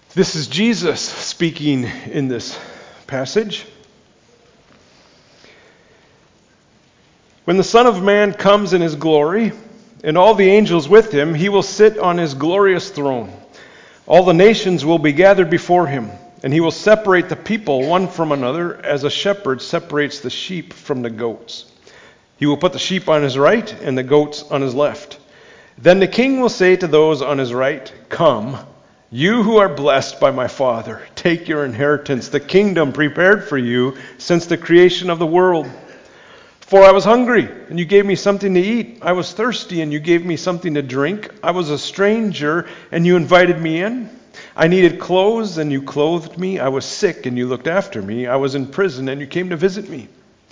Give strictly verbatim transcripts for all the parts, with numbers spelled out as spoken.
This is Jesus speaking in this passage. When the Son of Man comes in his glory, and all the angels with him, he will sit on his glorious throne. All the nations will be gathered before him, and he will separate the people one from another, as a shepherd separates the sheep from the goats. He will put the sheep on his right and the goats on his left. Then the king will say to those on his right, "Come, you who are blessed by my Father, take your inheritance, the kingdom prepared for you since the creation of the world. For I was hungry, and you gave me something to eat. I was thirsty, and you gave me something to drink. I was a stranger, and you invited me in. I needed clothes, and you clothed me. I was sick, and you looked after me. I was in prison, and you came to visit me."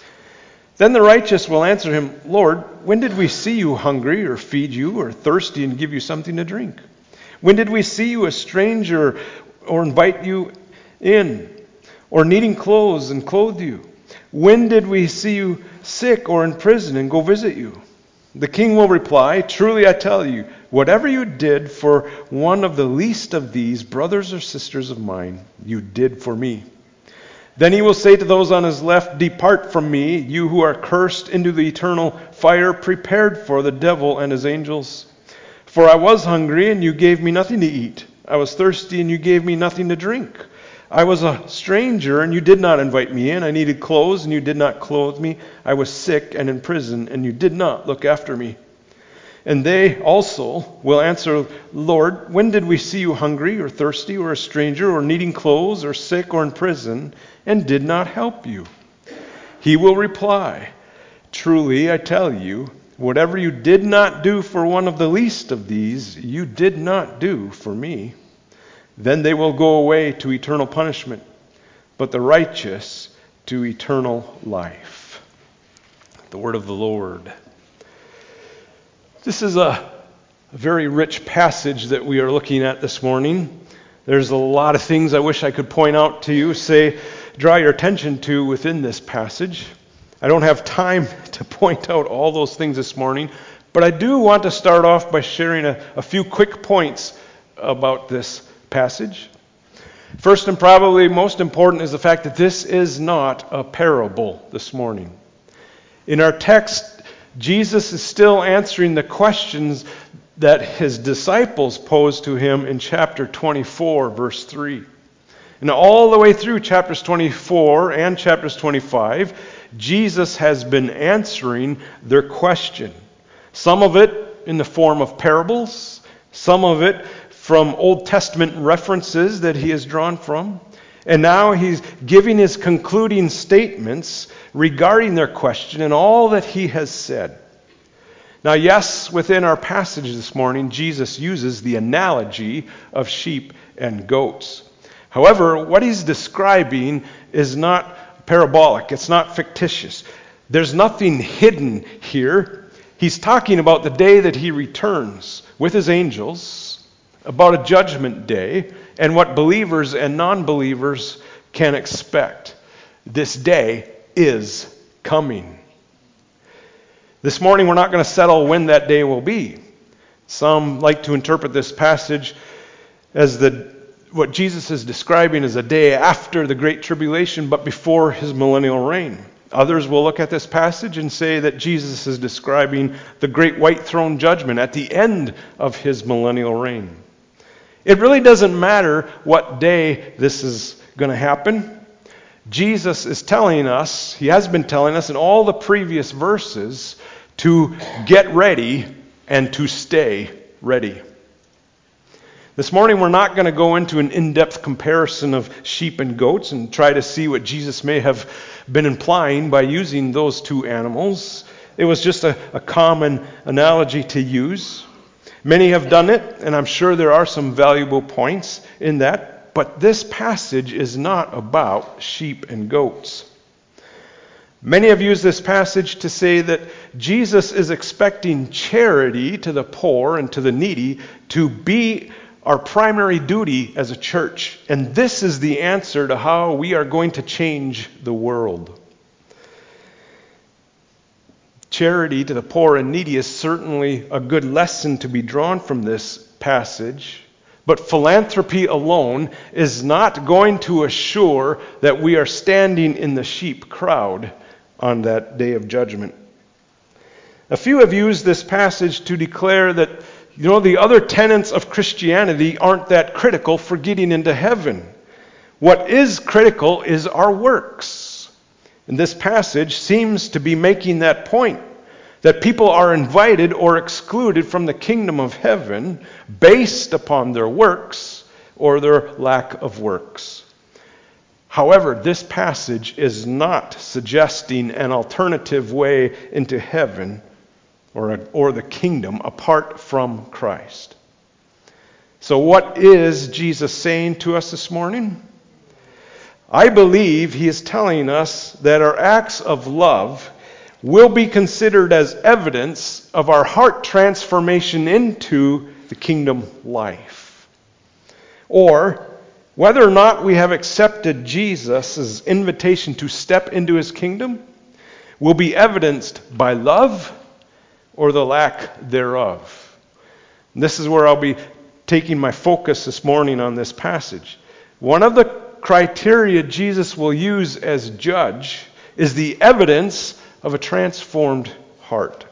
Then the righteous will answer him, "Lord, when did we see you hungry, or feed you, or thirsty, and give you something to drink? When did we see you a stranger, or invite you in, or needing clothes and clothe you? When did we see you sick or in prison and go visit you?" The king will reply, "Truly I tell you, whatever you did for one of the least of these brothers or sisters of mine, you did for me." Then he will say to those on his left, "Depart from me, you who are cursed, into the eternal fire prepared for the devil and his angels. For I was hungry, and you gave me nothing to eat. I was thirsty, and you gave me nothing to drink. I was a stranger, and you did not invite me in. I needed clothes, and you did not clothe me. I was sick and in prison, and you did not look after me." And they also will answer, "Lord, when did we see you hungry, or thirsty, or a stranger, or needing clothes, or sick, or in prison, and did not help you?" He will reply, "Truly I tell you, whatever you did not do for one of the least of these, you did not do for me." Then they will go away to eternal punishment, but the righteous to eternal life. The word of the Lord. This is a very rich passage that we are looking at this morning. There's a lot of things I wish I could point out to you, say, draw your attention to within this passage. I don't have time to point out all those things this morning, but I do want to start off by sharing a, a few quick points about this passage. First, and probably most important, is the fact that this is not a parable this morning. In our text, Jesus is still answering the questions that his disciples posed to him in chapter twenty-four, verse three. And all the way through chapters twenty-four and chapters twenty-five, Jesus has been answering their question. Some of it in the form of parables, some of it from Old Testament references that he has drawn from. And now he's giving his concluding statements regarding their question and all that he has said. Now, yes, within our passage this morning, Jesus uses the analogy of sheep and goats. However, what he's describing is not parabolic. It's not fictitious. There's nothing hidden here. He's talking about the day that he returns with his angels, about a judgment day, and what believers and non-believers can expect. This day is coming. This morning we're not going to settle when that day will be. Some like to interpret this passage as the what Jesus is describing as a day after the Great Tribulation, but before his millennial reign. Others will look at this passage and say that Jesus is describing the great white throne judgment at the end of his millennial reign. It really doesn't matter what day this is going to happen. Jesus is telling us, he has been telling us in all the previous verses, to get ready and to stay ready. This morning we're not going to go into an in-depth comparison of sheep and goats and try to see what Jesus may have been implying by using those two animals. It was just a, a common analogy to use. Many have done it, and I'm sure there are some valuable points in that, but this passage is not about sheep and goats. Many have used this passage to say that Jesus is expecting charity to the poor and to the needy to be our primary duty as a church. And this is the answer to how we are going to change the world. Charity to the poor and needy is certainly a good lesson to be drawn from this passage. But philanthropy alone is not going to assure that we are standing in the sheep crowd on that day of judgment. A few have used this passage to declare that, you know, the other tenets of Christianity aren't that critical for getting into heaven. What is critical is our works. And this passage seems to be making that point, that people are invited or excluded from the kingdom of heaven based upon their works or their lack of works. However, this passage is not suggesting an alternative way into heaven or, a, or the kingdom apart from Christ. So what is Jesus saying to us this morning? I believe he is telling us that our acts of love will be considered as evidence of our heart transformation into the kingdom life. Or whether or not we have accepted Jesus' invitation to step into his kingdom will be evidenced by love or the lack thereof. And this is where I'll be taking my focus this morning on this passage. One of the criteria Jesus will use as judge is the evidence of a transformed heart.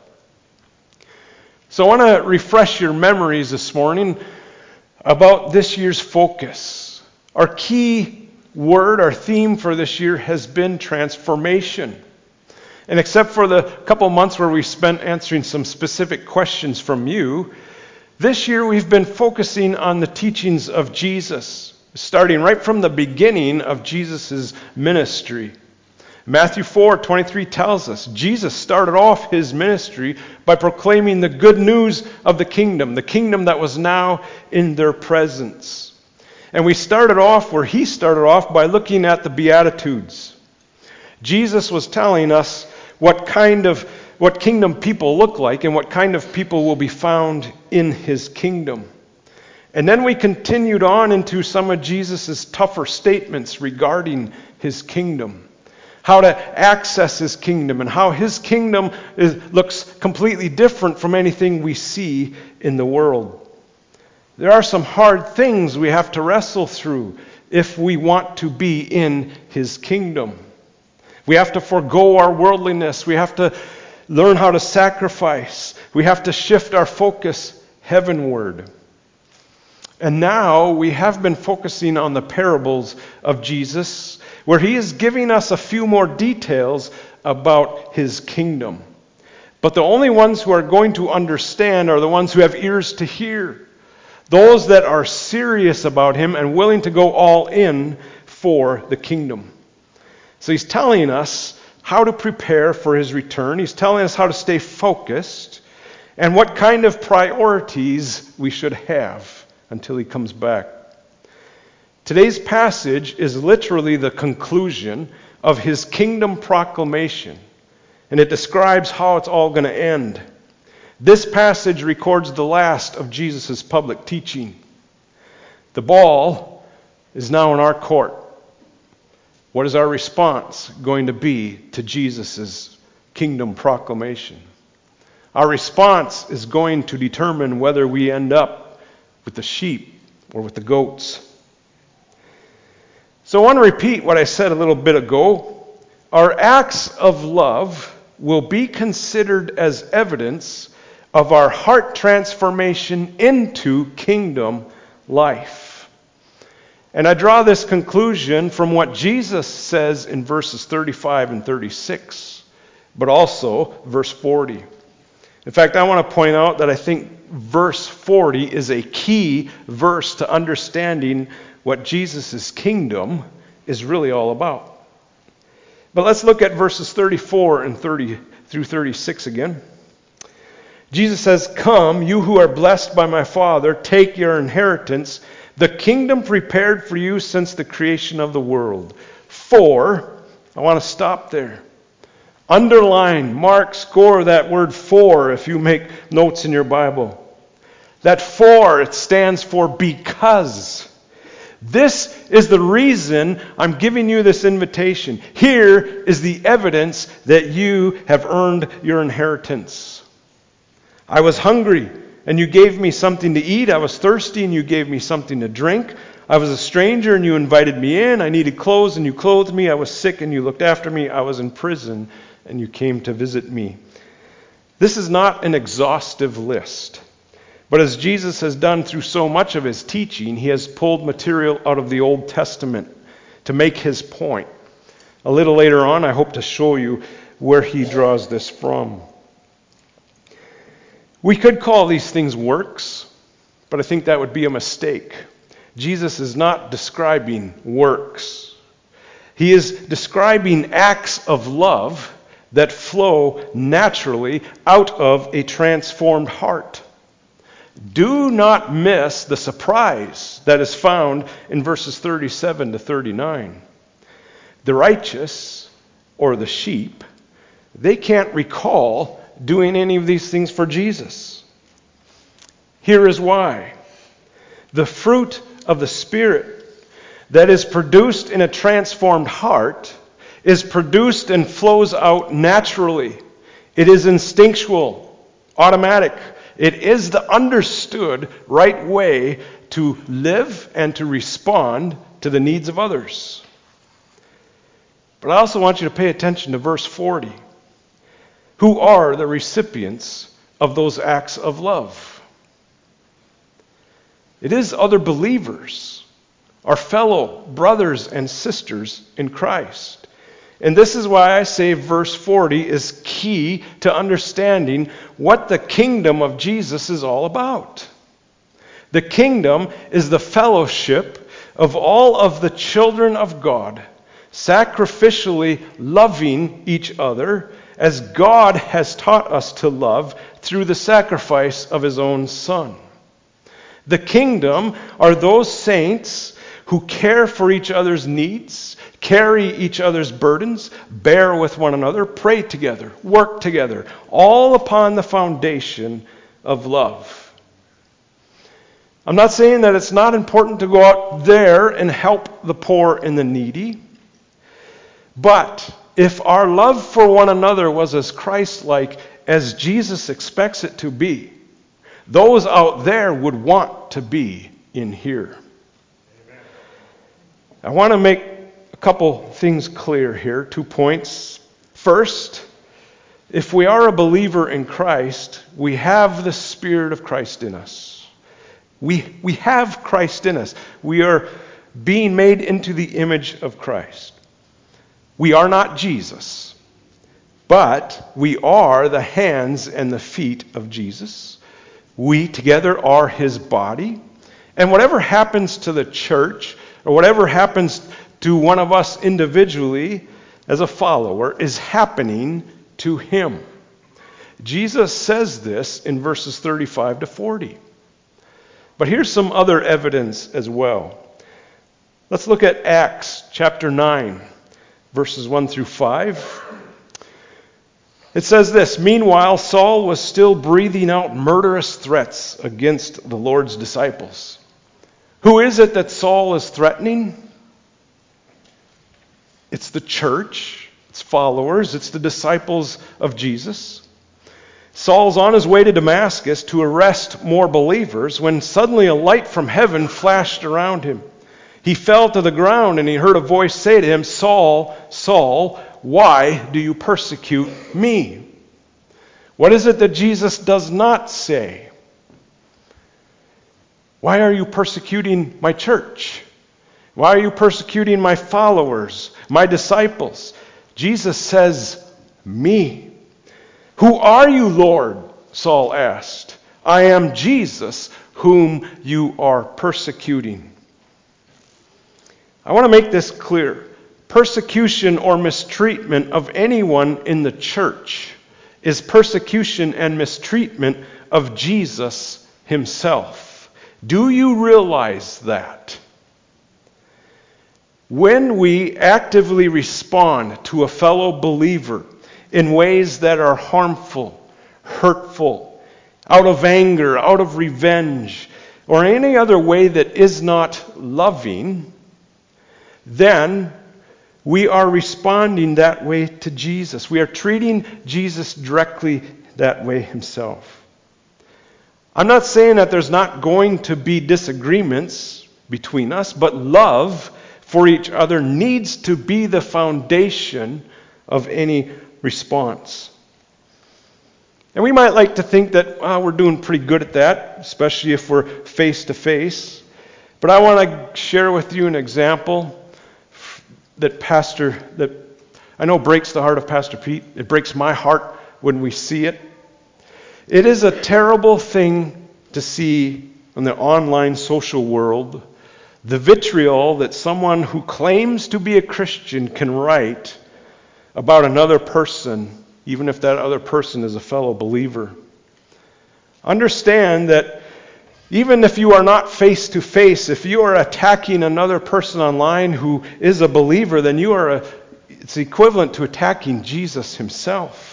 So I want to refresh your memories this morning about this year's focus. Our key word, our theme for this year has been transformation. And except for the couple months where we spent answering some specific questions from you, this year we've been focusing on the teachings of Jesus, starting right from the beginning of Jesus' ministry. Matthew four twenty-three tells us Jesus started off his ministry by proclaiming the good news of the kingdom, the kingdom that was now in their presence. And we started off where he started off by looking at the Beatitudes. Jesus was telling us what kind of what kingdom people look like and what kind of people will be found in his kingdom. And then we continued on into some of Jesus' tougher statements regarding his kingdom, how to access his kingdom, and how his kingdom is, looks completely different from anything we see in the world. There are some hard things we have to wrestle through if we want to be in his kingdom. We have to forego our worldliness. We have to learn how to sacrifice. We have to shift our focus heavenward. And now we have been focusing on the parables of Jesus, where he is giving us a few more details about his kingdom. But the only ones who are going to understand are the ones who have ears to hear, those that are serious about him and willing to go all in for the kingdom. So he's telling us how to prepare for his return. He's telling us how to stay focused and what kind of priorities we should have until he comes back. Today's passage is literally the conclusion of his kingdom proclamation, and it describes how it's all going to end. This passage records the last of Jesus' public teaching. The ball is now in our court. What is our response going to be to Jesus' kingdom proclamation? Our response is going to determine whether we end up with the sheep or with the goats. So I want to repeat what I said a little bit ago. Our acts of love will be considered as evidence of our heart transformation into kingdom life. And I draw this conclusion from what Jesus says in verses thirty-five and thirty-six, but also verse forty. In fact, I want to point out that I think verse forty is a key verse to understanding what Jesus' kingdom is really all about. But let's look at verses thirty-four and thirty through thirty-six again. Jesus says, "Come, you who are blessed by my Father, take your inheritance, the kingdom prepared for you since the creation of the world. For," I want to stop there. Underline, mark, score that word "for" if you make notes in your Bible. That "for," it stands for because. This is the reason I'm giving you this invitation. Here is the evidence that you have earned your inheritance. I was hungry, and you gave me something to eat. I was thirsty, and you gave me something to drink. I was a stranger, and you invited me in. I needed clothes, and you clothed me. I was sick, and you looked after me. I was in prison, and you came to visit me. This is not an exhaustive list. But as Jesus has done through so much of his teaching, he has pulled material out of the Old Testament to make his point. A little later on, I hope to show you where he draws this from. We could call these things works, but I think that would be a mistake. Jesus is not describing works. He is describing acts of love that flow naturally out of a transformed heart. Do not miss the surprise that is found in verses thirty-seven to thirty-nine. The righteous, or the sheep, they can't recall doing any of these things for Jesus. Here is why. The fruit of the Spirit that is produced in a transformed heart is produced and flows out naturally. It is instinctual, automatic. It is the understood right way to live and to respond to the needs of others. But I also want you to pay attention to verse forty. Who are the recipients of those acts of love? It is other believers, our fellow brothers and sisters in Christ. And this is why I say verse forty is key to understanding what the kingdom of Jesus is all about. The kingdom is the fellowship of all of the children of God, sacrificially loving each other as God has taught us to love through the sacrifice of his own Son. The kingdom are those saints who care for each other's needs, carry each other's burdens, bear with one another, pray together, work together, all upon the foundation of love. I'm not saying that it's not important to go out there and help the poor and the needy, but if our love for one another was as Christ-like as Jesus expects it to be, those out there would want to be in here. Amen. I want to make a couple things clear here, two points. First, if we are a believer in Christ, we have the Spirit of Christ in us. We, we have Christ in us. We are being made into the image of Christ. We are not Jesus, but we are the hands and the feet of Jesus. We together are his body. And whatever happens to the church, or whatever happens to one of us individually as a follower, is happening to him. Jesus says this in verses thirty-five to forty. But here's some other evidence as well. Let's look at Acts chapter nine, verses one through five. It says this: Meanwhile, Saul was still breathing out murderous threats against the Lord's disciples. Who is it that Saul is threatening? It's the church, its followers, it's the disciples of Jesus. Saul's on his way to Damascus to arrest more believers when suddenly a light from heaven flashed around him. He fell to the ground and he heard a voice say to him, Saul, Saul, why do you persecute me? What is it that Jesus does not say? Why are you persecuting my church? Why are you persecuting my followers, my disciples? Jesus says, me. Who are you, Lord? Saul asked. I am Jesus, whom you are persecuting. I want to make this clear. Persecution or mistreatment of anyone in the church is persecution and mistreatment of Jesus himself. Do you realize that? When we actively respond to a fellow believer in ways that are harmful, hurtful, out of anger, out of revenge, or any other way that is not loving, then we are responding that way to Jesus. We are treating Jesus directly that way himself. I'm not saying that there's not going to be disagreements between us, but love for each other needs to be the foundation of any response. And we might like to think that well, we're doing pretty good at that, especially if we're face to face. But I want to share with you an example that Pastor, that I know breaks the heart of Pastor Pete. It breaks my heart when we see it. It is a terrible thing to see in the online social world, the vitriol that someone who claims to be a Christian can write about another person, even if that other person is a fellow believer. Understand that even if you are not face to face, if you are attacking another person online who is a believer, then you are a, it's equivalent to attacking Jesus himself.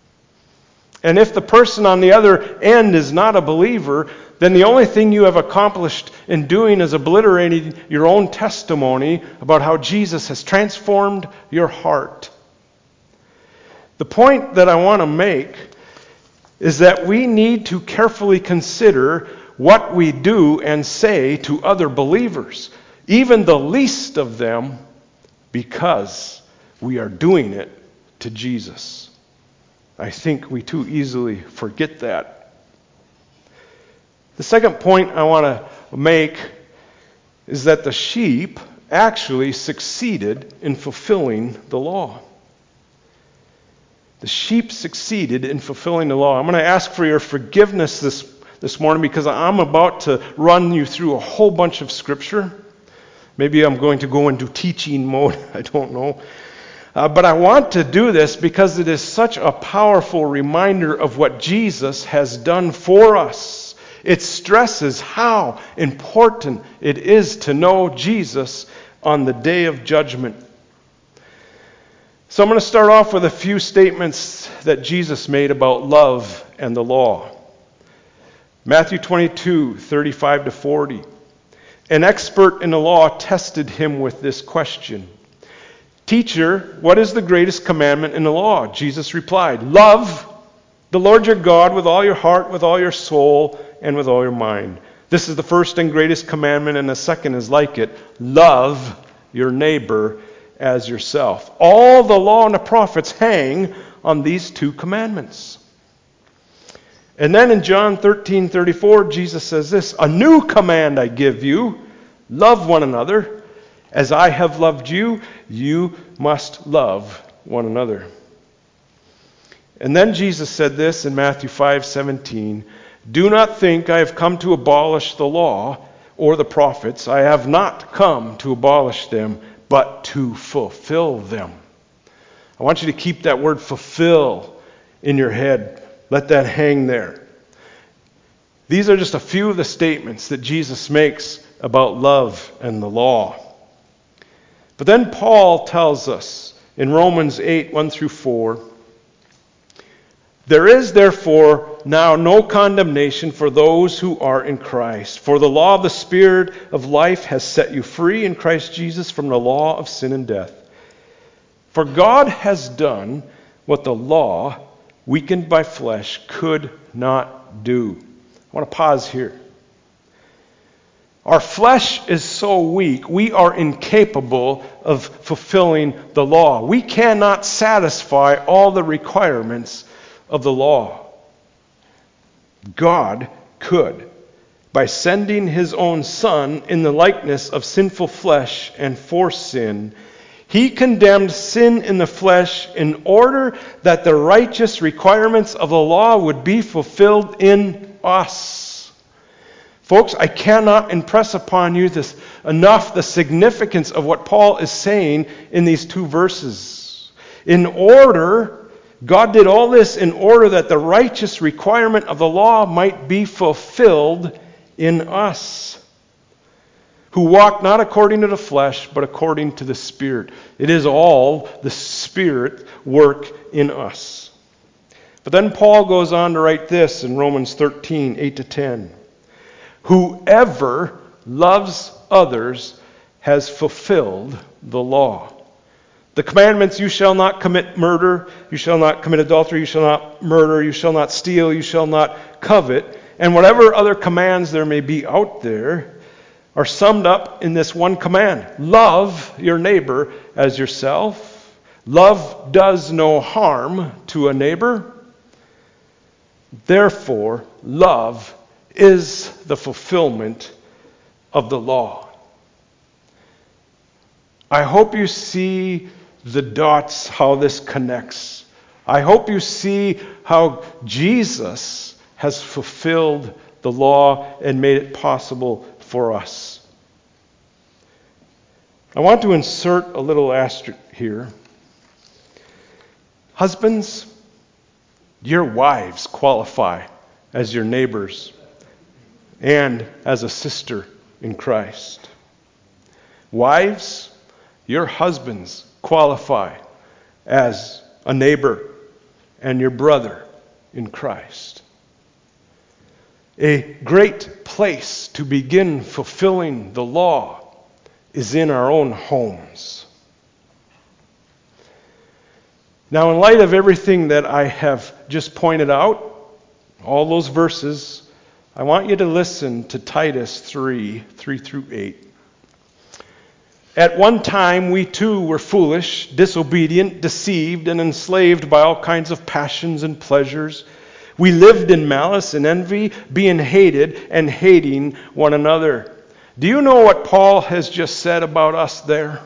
And if the person on the other end is not a believer, then the only thing you have accomplished in doing is obliterating your own testimony about how Jesus has transformed your heart. The point that I want to make is that we need to carefully consider what we do and say to other believers, even the least of them, because we are doing it to Jesus. I think we too easily forget that. The second point I want to make is that the sheep actually succeeded in fulfilling the law. The sheep succeeded in fulfilling the law. I'm going to ask for your forgiveness this, this morning because I'm about to run you through a whole bunch of scripture. Maybe I'm going to go into teaching mode. I don't know. Uh, but I want to do this because it is such a powerful reminder of what Jesus has done for us. It stresses how important it is to know Jesus on the day of judgment. So I'm going to start off with a few statements that Jesus made about love and the law. Matthew twenty-two, thirty-five to forty. An expert in the law tested him with this question. Teacher, what is the greatest commandment in the law? Jesus replied, love the Lord your God with all your heart, with all your soul, and with all your mind. This is the first and greatest commandment, and the second is like it. Love your neighbor as yourself. All the law and the prophets hang on these two commandments. And then in John thirteen thirty-four, Jesus says this, a new command I give you, love one another. As I have loved you, you must love one another. And then Jesus said this in Matthew five seventeen, do not think I have come to abolish the law or the prophets. I have not come to abolish them, but to fulfill them. I want you to keep that word fulfill in your head. Let that hang there. These are just a few of the statements that Jesus makes about love and the law. But then Paul tells us in Romans eight, one through four, there is therefore now no condemnation for those who are in Christ. For the law of the Spirit of life has set you free in Christ Jesus from the law of sin and death. For God has done what the law, weakened by flesh, could not do. I want to pause here. Our flesh is so weak, we are incapable of fulfilling the law. We cannot satisfy all the requirements of the law. God could, by sending his own Son in the likeness of sinful flesh and for sin. He condemned sin in the flesh in order that the righteous requirements of the law would be fulfilled in us. Folks, I cannot impress upon you this enough the significance of what Paul is saying in these two verses. In order, God did all this in order that the righteous requirement of the law might be fulfilled in us, who walk not according to the flesh, but according to the Spirit. It is all the Spirit work in us. But then Paul goes on to write this in Romans thirteen, eight to ten. Whoever loves others has fulfilled the law. The commandments, you shall not commit murder, you shall not commit adultery, you shall not murder, you shall not steal, you shall not covet, and whatever other commands there may be out there are summed up in this one command. Love your neighbor as yourself. Love does no harm to a neighbor. Therefore, love is the fulfillment of the law. I hope you see the dots, how this connects. I hope you see how Jesus has fulfilled the law and made it possible for us. I want to insert a little asterisk here. Husbands, your wives qualify as your neighbors and as a sister in Christ. Wives, your husbands qualify as a neighbor and your brother in Christ. A great place to begin fulfilling the law is in our own homes. Now, in light of everything that I have just pointed out, all those verses, I want you to listen to Titus three, three through eight. At one time, we too were foolish, disobedient, deceived, and enslaved by all kinds of passions and pleasures. We lived in malice and envy, being hated and hating one another. Do you know what Paul has just said about us there?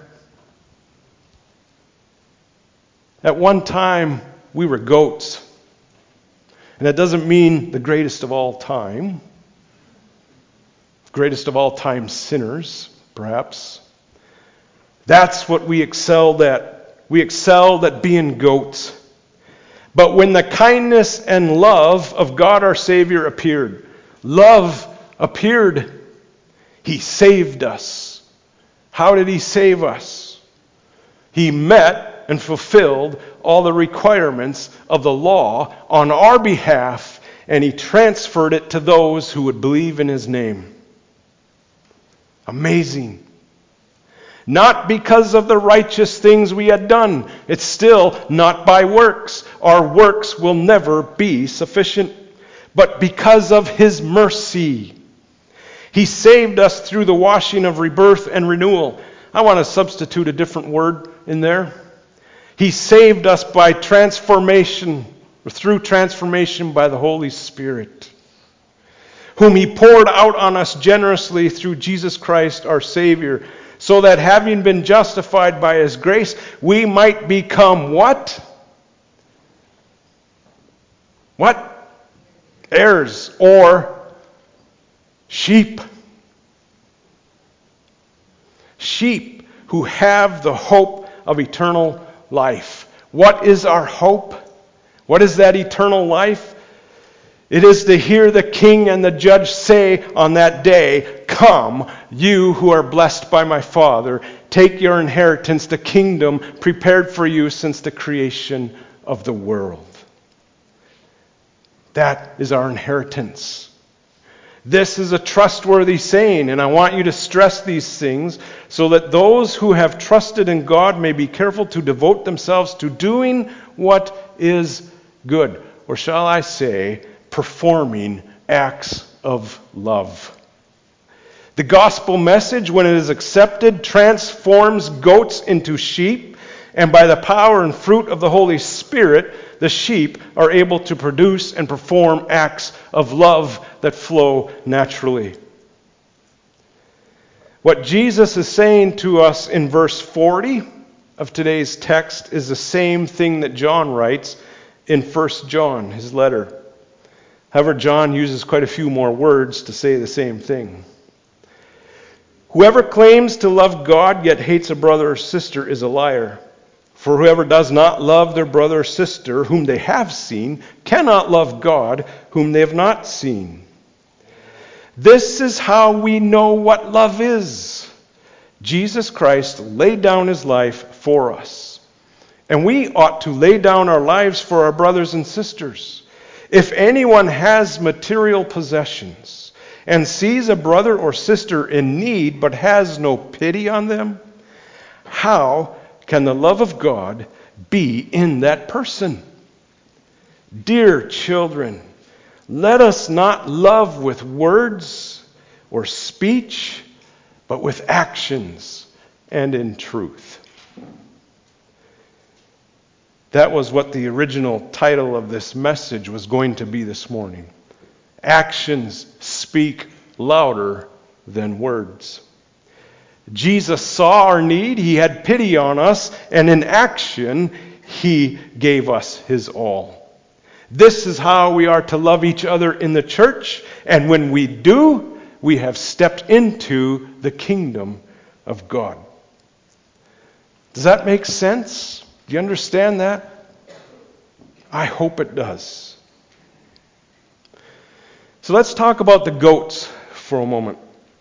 At one time, we were goats. And that doesn't mean the greatest of all time. Greatest of all time sinners, perhaps. That's what we excelled at. We excelled at being goats. But when the kindness and love of God our Savior appeared, love appeared, He saved us. How did He save us? He met and fulfilled all the requirements of the law on our behalf, and He transferred it to those who would believe in His name. Amazing. Not because of the righteous things we had done. It's still not by works. Our works will never be sufficient. But because of His mercy. He saved us through the washing of rebirth and renewal. I want to substitute a different word in there. He saved us by transformation, or through transformation by the Holy Spirit, whom He poured out on us generously through Jesus Christ our Savior, so that having been justified by His grace, we might become what? What? Heirs, or sheep. Sheep who have the hope of eternal life. What is our hope? What is that eternal life? It is to hear the King and the Judge say on that day, "Come, you who are blessed by my Father, take your inheritance, the kingdom prepared for you since the creation of the world." That is our inheritance. This is a trustworthy saying, and I want you to stress these things so that those who have trusted in God may be careful to devote themselves to doing what is good, or shall I say, performing acts of love. The gospel message, when it is accepted, transforms goats into sheep, and by the power and fruit of the Holy Spirit, the sheep are able to produce and perform acts of love that flow naturally. What Jesus is saying to us in verse forty of today's text is the same thing that John writes in First John, his letter. However, John uses quite a few more words to say the same thing. Whoever claims to love God yet hates a brother or sister is a liar. For whoever does not love their brother or sister whom they have seen cannot love God whom they have not seen. This is how we know what love is. Jesus Christ laid down His life for us. And we ought to lay down our lives for our brothers and sisters. If anyone has material possessions and sees a brother or sister in need but has no pity on them, how can the love of God be in that person? Dear children, Let us not love with words or speech, but with actions and in truth. That was what the original title of this message was going to be this morning. Actions speak louder than words. Jesus saw our need, he had pity on us, and in action, he gave us his all. This is how we are to love each other in the church, and when we do, we have stepped into the kingdom of God. Does that make sense? Do you understand that? I hope it does. So let's talk about the goats for a moment.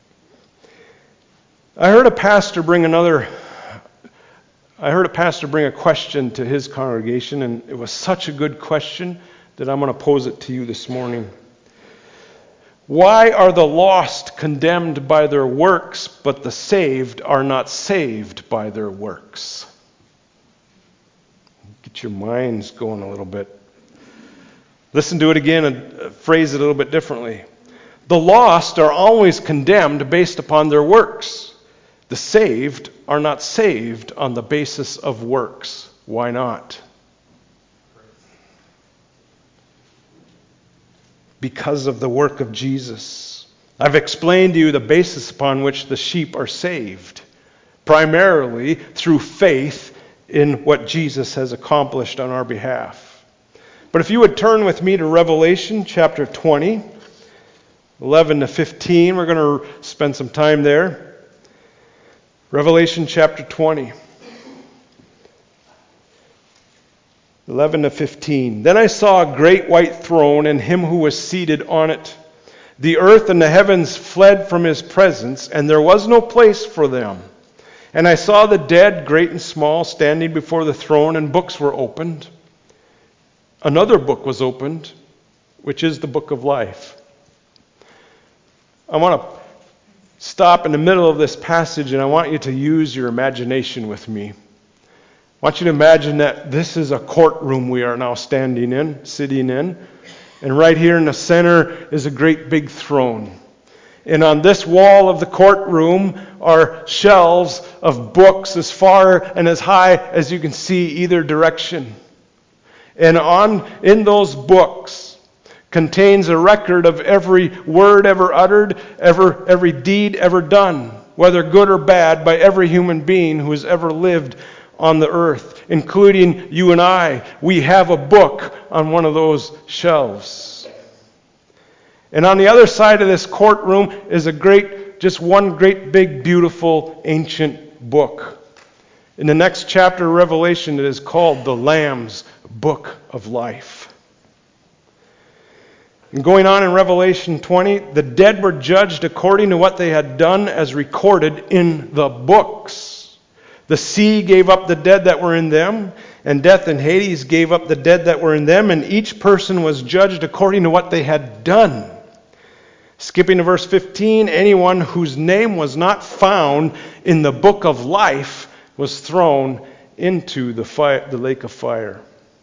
I heard a pastor bring another I heard a pastor bring a question to his congregation, and it was such a good question that I'm going to pose it to you this morning. Why are the lost condemned by their works, but the saved are not saved by their works? Get your minds going a little bit. Listen to it again and phrase it a little bit differently. The lost are always condemned based upon their works. The saved are not saved on the basis of works. Why not? Because of the work of Jesus. I've explained to you the basis upon which the sheep are saved, primarily through faith in what Jesus has accomplished on our behalf. But if you would turn with me to Revelation chapter twenty, eleven to fifteen, we're going to spend some time there. Revelation chapter twenty. eleven to fifteen. Then I saw a great white throne and him who was seated on it. The earth and the heavens fled from his presence, and there was no place for them. And I saw the dead, great and small, standing before the throne, and books were opened. Another book was opened, which is the book of life. I want to stop in the middle of this passage, and I want you to use your imagination with me. I want you to imagine that this is a courtroom we are now standing in, sitting in. And right here in the center is a great big throne. And on this wall of the courtroom are shelves of books as far and as high as you can see either direction. And on in those books contains a record of every word ever uttered, ever, every deed ever done, whether good or bad, by every human being who has ever lived on the earth, including you and I. We have a book on one of those shelves. And on the other side of this courtroom is a great, just one great big beautiful ancient book. In the next chapter of Revelation, it is called the Lamb's Book of Life. And going on in Revelation twenty, the dead were judged according to what they had done as recorded in the books. The sea gave up the dead that were in them, and death and Hades gave up the dead that were in them, and each person was judged according to what they had done. Skipping to verse fifteen, anyone whose name was not found in the book of life was thrown into the fire, the lake of fire.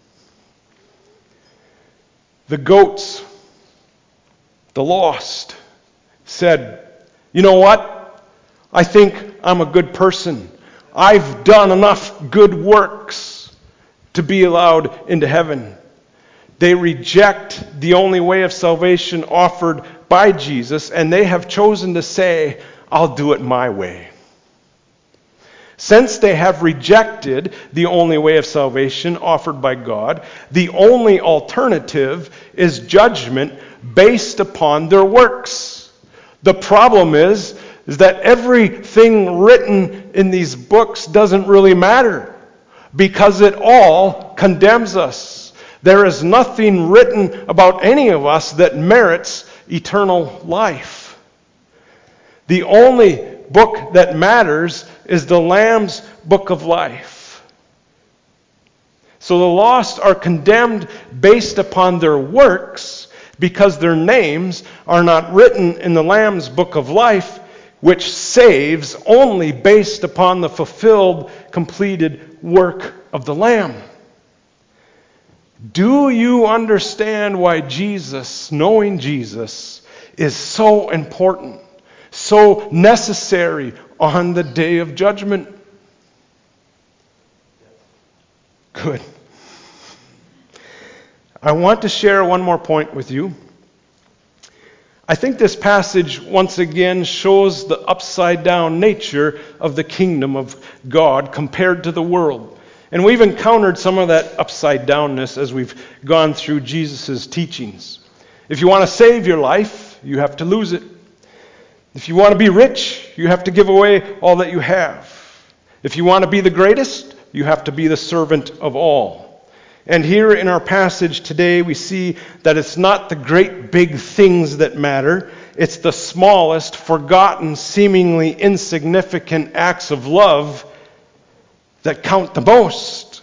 The goats, the lost, said, you know what? I think I'm a good person. I've done enough good works to be allowed into heaven. They reject the only way of salvation offered by Jesus, and they have chosen to say, I'll do it my way. Since they have rejected the only way of salvation offered by God, the only alternative is judgment based upon their works. The problem is, is that everything written in these books doesn't really matter, because it all condemns us. There is nothing written about any of us that merits eternal life. The only book that matters is the Lamb's Book of Life. So the lost are condemned based upon their works, because their names are not written in the Lamb's Book of Life, which saves only based upon the fulfilled, completed work of the Lamb. Do you understand why Jesus, knowing Jesus, is so important, so necessary on the day of judgment? Good. I want to share one more point with you. I think this passage once again shows the upside down nature of the kingdom of God compared to the world. And we've encountered some of that upside downness as we've gone through Jesus' teachings. If you want to save your life, you have to lose it. If you want to be rich, you have to give away all that you have. If you want to be the greatest, you have to be the servant of all. And here in our passage today, we see that it's not the great big things that matter. It's the smallest, forgotten, seemingly insignificant acts of love that count the most.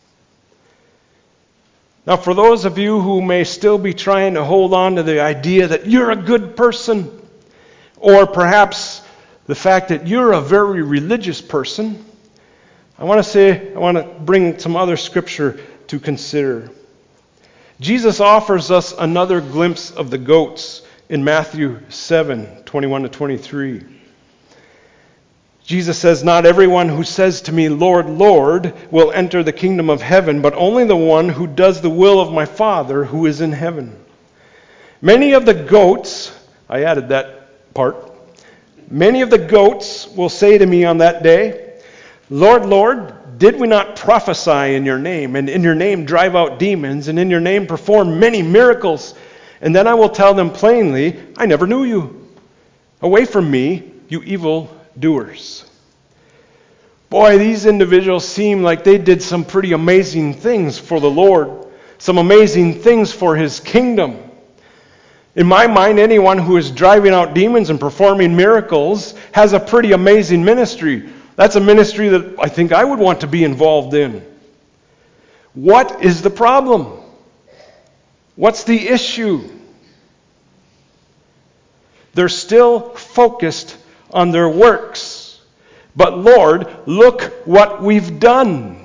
Now, for those of you who may still be trying to hold on to the idea that you're a good person, or perhaps the fact that you're a very religious person, I want to say, I want to bring some other scripture to consider. Jesus offers us another glimpse of the goats in Matthew seven, twenty-one to twenty-three. Jesus says, "Not everyone who says to me, 'Lord, Lord,' will enter the kingdom of heaven, but only the one who does the will of my Father who is in heaven. Many of the goats," I added that part, "many of the goats will say to me on that day, 'Lord, Lord, did we not prophesy in your name, and in your name drive out demons, and in your name perform many miracles?' And then I will tell them plainly, 'I never knew you. Away from me, you evil doers.'" Boy, these individuals seem like they did some pretty amazing things for the Lord, some amazing things for His kingdom. In my mind, anyone who is driving out demons and performing miracles has a pretty amazing ministry. That's a ministry that I think I would want to be involved in. What is the problem? What's the issue? They're still focused on their works. But Lord, look what we've done.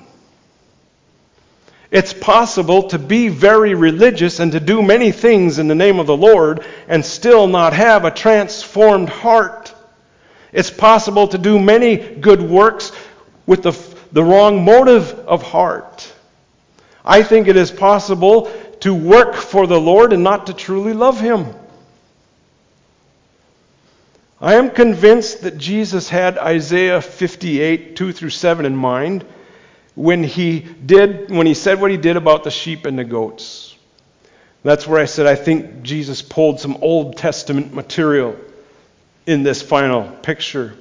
It's possible to be very religious and to do many things in the name of the Lord and still not have a transformed heart. It's possible to do many good works with the, the wrong motive of heart. I think it is possible to work for the Lord and not to truly love Him. I am convinced that Jesus had Isaiah fifty-eight, two through seven in mind when he did, when he said what he did about the sheep and the goats. That's where I said I think Jesus pulled some Old Testament material in this final picture.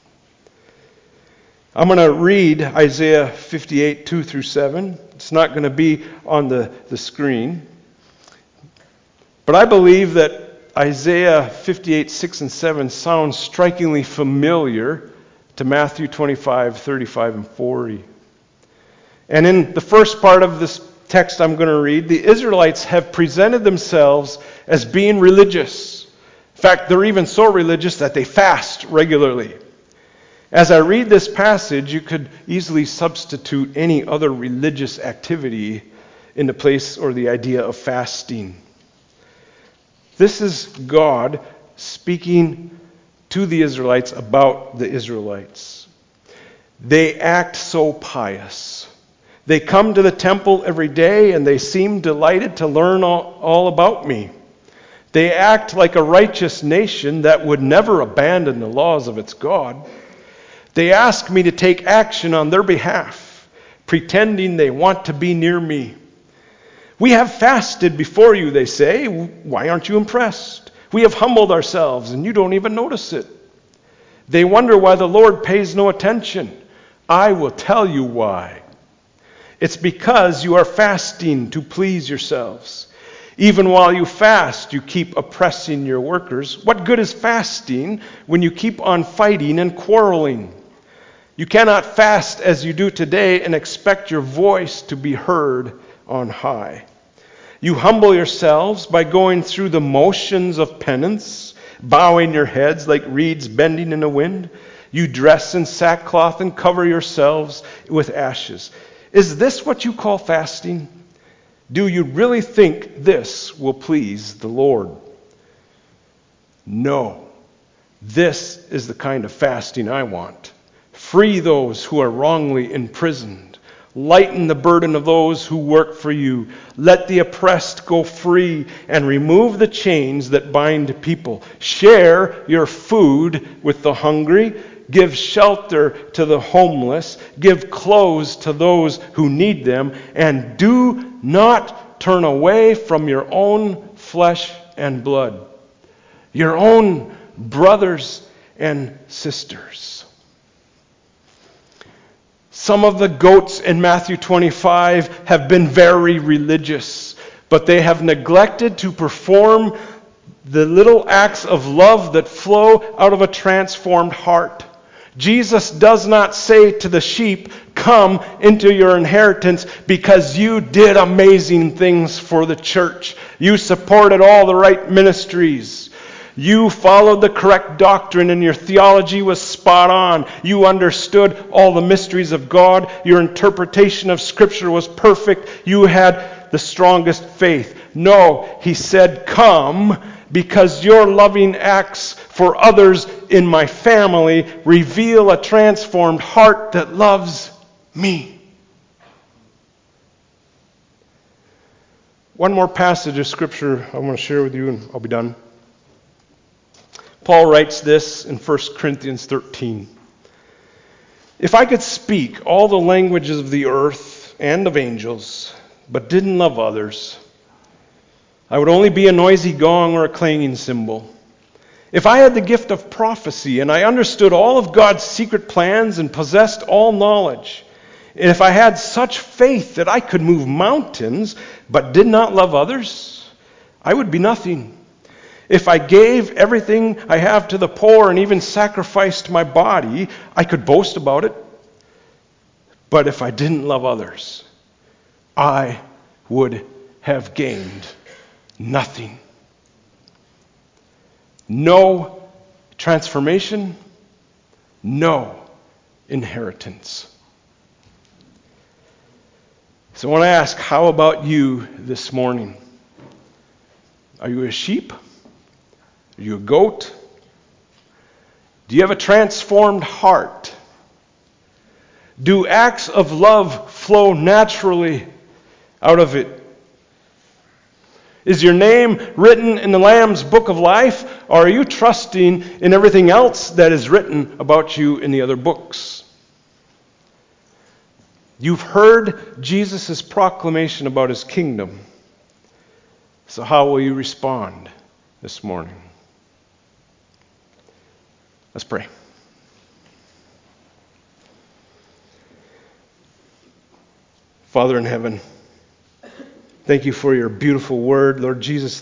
I'm going to read Isaiah fifty-eight, two through seven. It's not going to be on the, the screen. But I believe that Isaiah fifty-eight, six and seven sounds strikingly familiar to Matthew twenty-five, thirty-five and forty. And in the first part of this text I'm going to read, the Israelites have presented themselves as being religious. In fact, they're even so religious that they fast regularly. As I read this passage, you could easily substitute any other religious activity in the place or the idea of fasting. This is God speaking to the Israelites about the Israelites. They act so pious. They come to the temple every day and they seem delighted to learn all, all about me. They act like a righteous nation that would never abandon the laws of its God. They ask me to take action on their behalf, pretending they want to be near me. "We have fasted before you," they say. "Why aren't you impressed? We have humbled ourselves, and you don't even notice it." They wonder why the Lord pays no attention. I will tell you why. It's because you are fasting to please yourselves. Even while you fast, you keep oppressing your workers. What good is fasting when you keep on fighting and quarreling? You cannot fast as you do today and expect your voice to be heard on high. You humble yourselves by going through the motions of penance, bowing your heads like reeds bending in the wind. You dress in sackcloth and cover yourselves with ashes. Is this what you call fasting? Do you really think this will please the Lord? No. This is the kind of fasting I want. Free those who are wrongly imprisoned. Lighten the burden of those who work for you. Let the oppressed go free and remove the chains that bind people. Share your food with the hungry. Give shelter to the homeless. Give clothes to those who need them. And do not turn away from your own flesh and blood, your own brothers and sisters. Some of the goats in Matthew twenty-five have been very religious, but they have neglected to perform the little acts of love that flow out of a transformed heart. Jesus does not say to the sheep, "Come into your inheritance," because you did amazing things for the church. You supported all the right ministries. You followed the correct doctrine and your theology was spot on. You understood all the mysteries of God. Your interpretation of Scripture was perfect. You had the strongest faith. No, he said, "Come, because your loving acts for others in my family reveal a transformed heart that loves me." One more passage of Scripture I want to share with you, and I'll be done. Paul writes this in First Corinthians thirteen. "If I could speak all the languages of the earth and of angels, but didn't love others, I would only be a noisy gong or a clanging cymbal. If I had the gift of prophecy and I understood all of God's secret plans and possessed all knowledge, and if I had such faith that I could move mountains but did not love others, I would be nothing. If I gave everything I have to the poor and even sacrificed my body, I could boast about it. But if I didn't love others, I would have gained nothing." No transformation, no inheritance. So I want to ask, how about you this morning? Are you a sheep? Are you a goat? Do you have a transformed heart? Do acts of love flow naturally out of it? Is your name written in the Lamb's book of life, or are you trusting in everything else that is written about you in the other books? You've heard Jesus' proclamation about his kingdom. So how will you respond this morning? Let's pray. Father in heaven, thank you for your beautiful word, Lord Jesus.